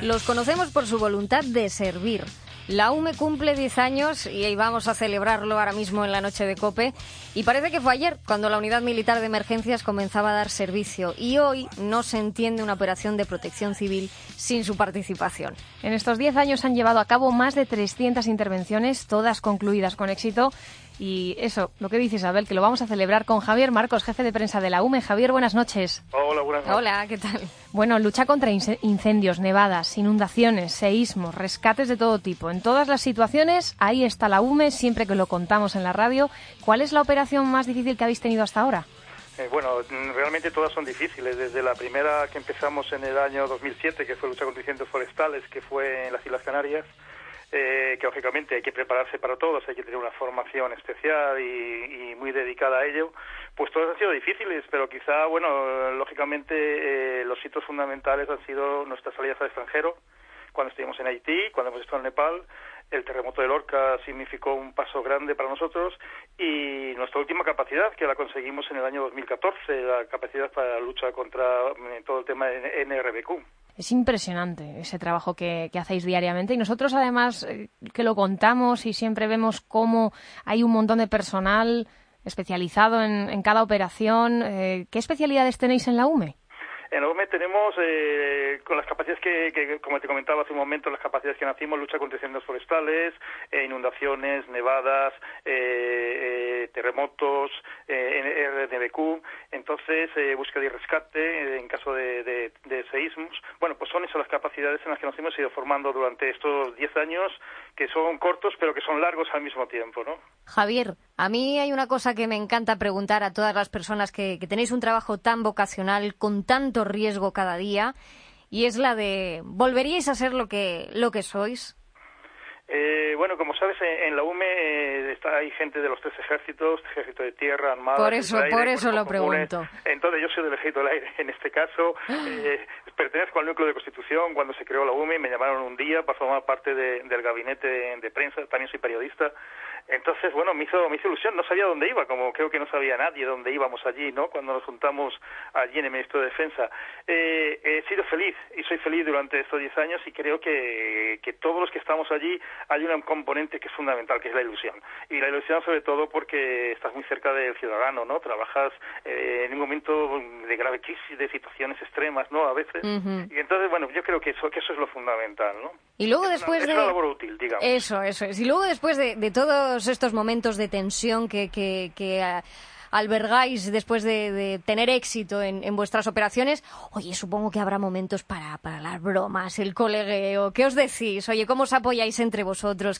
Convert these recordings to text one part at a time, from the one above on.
Los conocemos por su voluntad de servir. La UME cumple 10 años y vamos a celebrarlo ahora mismo en la noche de COPE. Y parece que fue ayer cuando la Unidad Militar de Emergencias comenzaba a dar servicio. Y hoy no se entiende una operación de protección civil sin su participación. En estos 10 años han llevado a cabo más de 300 intervenciones, todas concluidas con éxito. Y eso, lo que dice Isabel, que lo vamos a celebrar con Javier Marcos, jefe de prensa de la UME. Javier, buenas noches. Hola, buenas noches. Hola, ¿qué tal? Bueno, lucha contra incendios, nevadas, inundaciones, seísmos, rescates de todo tipo. En todas las situaciones, ahí está la UME, siempre que lo contamos en la radio. ¿Cuál es la operación más difícil que habéis tenido hasta ahora? Bueno, realmente todas son difíciles. Desde la primera que empezamos en el año 2007, que fue lucha contra incendios forestales, que fue en las Islas Canarias, que lógicamente hay que prepararse para todos, hay que tener una formación especial y muy dedicada a ello, pues todas han sido difíciles, pero quizá, bueno, lógicamente los hitos fundamentales han sido nuestras salidas al extranjero, cuando estuvimos en Haití, cuando hemos estado en Nepal. El terremoto de Lorca significó un paso grande para nosotros y nuestra última capacidad, que la conseguimos en el año 2014, la capacidad para la lucha contra todo el tema de NRBQ. Es impresionante ese trabajo que hacéis diariamente y nosotros además que lo contamos y siempre vemos cómo hay un montón de personal especializado en cada operación. ¿Qué especialidades tenéis en la UME? En la UME tenemos, con las capacidades que, como te comentaba hace un momento, las capacidades que nacimos, lucha contra incendios forestales, inundaciones, nevadas, terremotos, RDBQ, entonces búsqueda y rescate en caso de seísmos. Bueno, pues son esas las capacidades en las que nos hemos ido formando durante estos 10 años, que son cortos pero que son largos al mismo tiempo, ¿no? Javier, a mí hay una cosa que me encanta preguntar a todas las personas que tenéis un trabajo tan vocacional, con tanto riesgo cada día, y es la de, ¿volveríais a ser lo que sois? Bueno, como sabes, en la UME hay gente de los 3 ejércitos, ejército de tierra, armada... Por eso lo pregunto. Entonces, yo soy del ejército del aire en este caso. Pertenezco al núcleo de Constitución cuando se creó la UME, me llamaron un día para formar parte del gabinete de prensa, también soy periodista. Entonces, bueno, me hizo ilusión, no sabía dónde iba, como creo que no sabía nadie dónde íbamos allí, ¿no?, cuando nos juntamos allí en el Ministerio de Defensa. He sido feliz, y soy feliz durante estos 10 años, y creo que todos los que estamos allí hay un componente que es fundamental, que es la ilusión. Y la ilusión sobre todo porque estás muy cerca del ciudadano, ¿no?, trabajas en un momento de grave crisis, de situaciones extremas, ¿no?, a veces. Uh-huh. Y entonces, bueno, yo creo que eso es lo fundamental, ¿no? Y luego es una labor útil, digamos. Eso es. Y luego después de todos estos momentos de tensión que albergáis después de tener éxito en vuestras operaciones, oye, supongo que habrá momentos para las bromas, el colegueo. ¿Qué os decís? Oye, ¿cómo os apoyáis entre vosotros?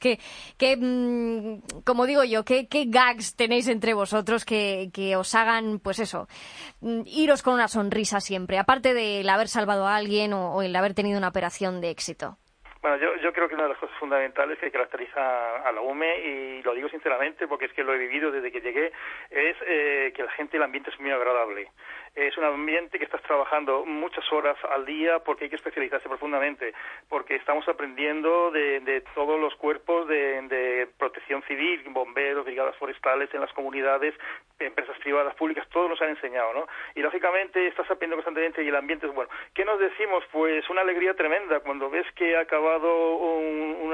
Como digo yo, ¿qué gags tenéis entre vosotros que os hagan, pues eso, iros con una sonrisa siempre, aparte del haber salvado a alguien o el haber tenido una operación de éxito? Bueno, yo creo que una de las cosas fundamentales que caracteriza a la UME, y lo digo sinceramente porque es que lo he vivido desde que llegué, es que la gente, el ambiente es muy agradable. Es un ambiente que estás trabajando muchas horas al día porque hay que especializarse profundamente, porque estamos aprendiendo de todos los cuerpos de protección civil, bomberos, brigadas forestales en las comunidades, empresas privadas, públicas, todos nos han enseñado, ¿no? Y lógicamente estás aprendiendo constantemente y el ambiente es bueno. ¿Qué nos decimos? Pues una alegría tremenda cuando ves que ha acabado un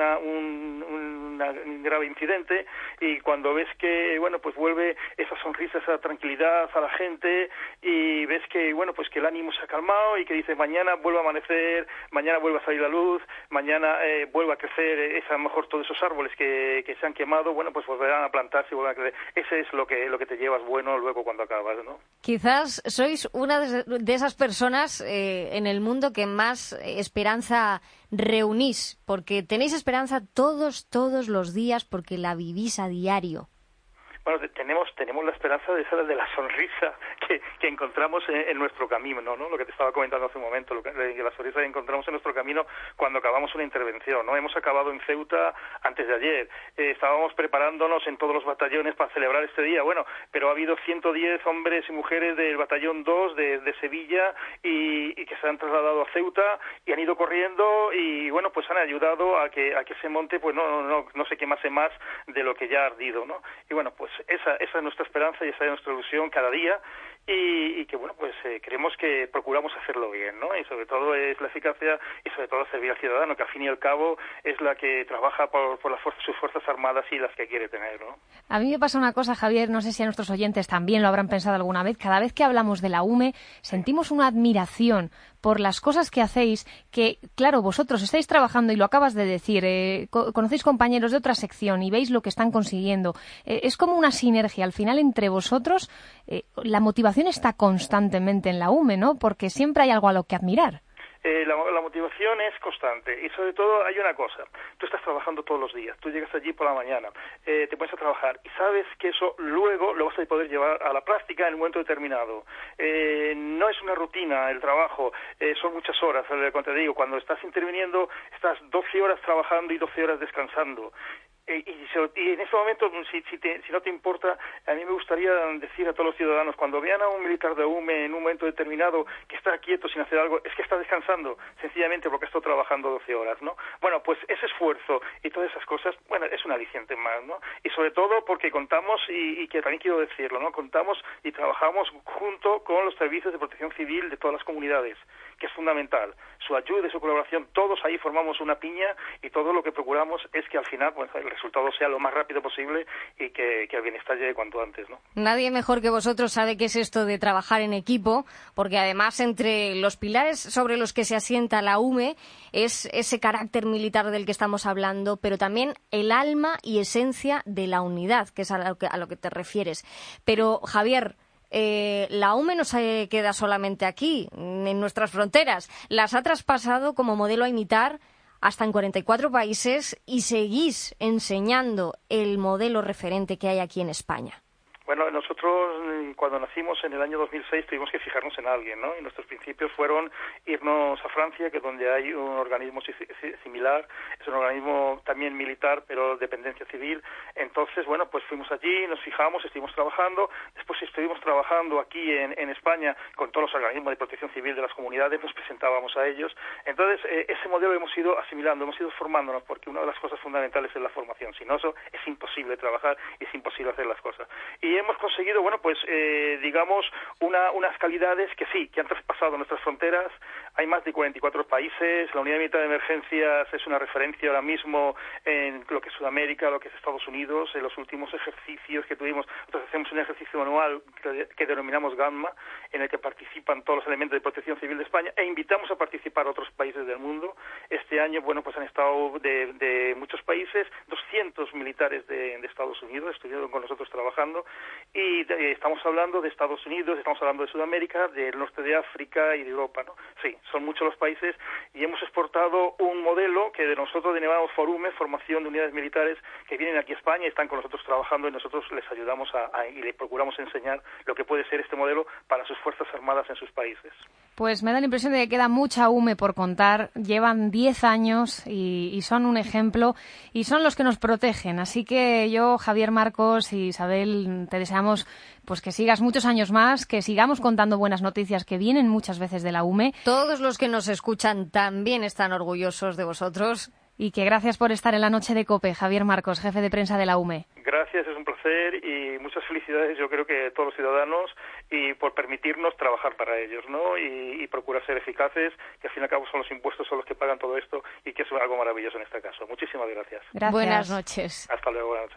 grave incidente y cuando ves que, bueno, pues vuelve esa sonrisa, esa tranquilidad a la gente y ves que, bueno, pues que el ánimo se ha calmado y que dices mañana vuelve a amanecer, mañana vuelve a salir la luz, mañana vuelve a crecer, a lo mejor todos esos árboles que se han quemado, bueno, pues volverán a plantarse y volverán a crecer. Ese es lo que te llevas bueno luego cuando acabas, ¿no? Quizás sois una de esas personas en el mundo que más esperanza reunís, porque tenéis esperanza todos los días, porque la vivís a diario. Bueno, tenemos la esperanza de la sonrisa que encontramos en nuestro camino, ¿no? Lo que te estaba comentando hace un momento, la sonrisa que encontramos en nuestro camino cuando acabamos una intervención, ¿no? Hemos acabado en Ceuta antes de ayer, estábamos preparándonos en todos los batallones para celebrar este día, bueno, pero ha habido 110 hombres y mujeres del batallón 2 de Sevilla y que se han trasladado a Ceuta y han ido corriendo y, bueno, pues han ayudado a que ese monte pues no se quemase más de lo que ya ha ardido, ¿no? Y bueno, pues esa es nuestra esperanza y esa es nuestra ilusión cada día y que bueno, pues creemos que procuramos hacerlo bien, ¿no? Y sobre todo es la eficacia y sobre todo servir al ciudadano, que al fin y al cabo es la que trabaja por sus fuerzas armadas y las que quiere tener, ¿no? A mí me pasa una cosa, Javier, no sé si a nuestros oyentes también lo habrán pensado alguna vez. Cada vez que hablamos de la UME sentimos una admiración por las cosas que hacéis, que, claro, vosotros estáis trabajando y lo acabas de decir, conocéis compañeros de otra sección y veis lo que están consiguiendo. Es como una sinergia. Al final, entre vosotros, la motivación está constantemente en la UME, ¿no? Porque siempre hay algo a lo que admirar. La motivación es constante y sobre todo hay una cosa, tú estás trabajando todos los días, tú llegas allí por la mañana, te pones a trabajar y sabes que eso luego lo vas a poder llevar a la práctica en un momento determinado. No es una rutina el trabajo, son muchas horas, como te digo, cuando estás interviniendo estás 12 horas trabajando y 12 horas descansando. Y en ese momento, si no te importa, a mí me gustaría decir a todos los ciudadanos, cuando vean a un militar de UME en un momento determinado que está quieto sin hacer algo, es que está descansando, sencillamente porque está trabajando 12 horas, ¿no? Bueno, pues ese esfuerzo y todas esas cosas, bueno, es un aliciente más, ¿no? Y sobre todo porque contamos, y que también quiero decirlo, ¿no? Contamos y trabajamos junto con los servicios de protección civil de todas las comunidades, que es fundamental. Su ayuda y su colaboración, todos ahí formamos una piña y todo lo que procuramos es que al final pues, el resultado sea lo más rápido posible y que el bienestar llegue cuanto antes, ¿no? Nadie mejor que vosotros sabe qué es esto de trabajar en equipo, porque además entre los pilares sobre los que se asienta la UME es ese carácter militar del que estamos hablando, pero también el alma y esencia de la unidad, que es a lo que te refieres. Pero, Javier, la UME no se queda solamente aquí, en nuestras fronteras. Las ha traspasado como modelo a imitar hasta en 44 países y seguís enseñando el modelo referente que hay aquí en España. Bueno, nosotros cuando nacimos en el año 2006 tuvimos que fijarnos en alguien, ¿no? Y nuestros principios fueron irnos a Francia, que es donde hay un organismo similar, es un organismo también militar, pero dependencia civil. Entonces, bueno, pues fuimos allí, nos fijamos, estuvimos trabajando, después estuvimos trabajando aquí en España con todos los organismos de protección civil de las comunidades, nos presentábamos a ellos. Entonces, ese modelo hemos ido asimilando, hemos ido formándonos, porque una de las cosas fundamentales es la formación. Sin eso es imposible trabajar y es imposible hacer las cosas. Y hemos conseguido, bueno, pues digamos, unas calidades que sí, que han traspasado nuestras fronteras. Hay más de 44 países. La Unidad Militar de Emergencias es una referencia ahora mismo en lo que es Sudamérica, lo que es Estados Unidos. En los últimos ejercicios que tuvimos, nosotros hacemos un ejercicio anual que denominamos Gamma, en el que participan todos los elementos de protección civil de España e invitamos a participar a otros países del mundo. Este año, bueno, pues han estado de muchos países, 200 militares de Estados Unidos estuvieron con nosotros trabajando. Y estamos hablando de Estados Unidos, estamos hablando de Sudamérica, del norte de África y de Europa, ¿no? Sí, son muchos los países y hemos exportado un modelo que de nosotros denominamos Forume, formación de unidades militares que vienen aquí a España y están con nosotros trabajando y nosotros les ayudamos y les procuramos enseñar lo que puede ser este modelo para sus fuerzas armadas en sus países. Pues me da la impresión de que queda mucha UME por contar. Llevan 10 años y son un ejemplo y son los que nos protegen. Así que yo, Javier Marcos y Isabel, te deseamos pues que sigas muchos años más, que sigamos contando buenas noticias que vienen muchas veces de la UME. Todos los que nos escuchan también están orgullosos de vosotros. Y que gracias por estar en la noche de COPE, Javier Marcos, jefe de prensa de la UME. Gracias, es un placer y muchas felicidades, yo creo que a todos los ciudadanos y por permitirnos trabajar para ellos, ¿no? Y procurar ser eficaces, que al fin y al cabo son los impuestos son los que pagan todo esto y que es algo maravilloso en este caso. Muchísimas gracias. Gracias. Buenas noches. Hasta luego, buenas noches.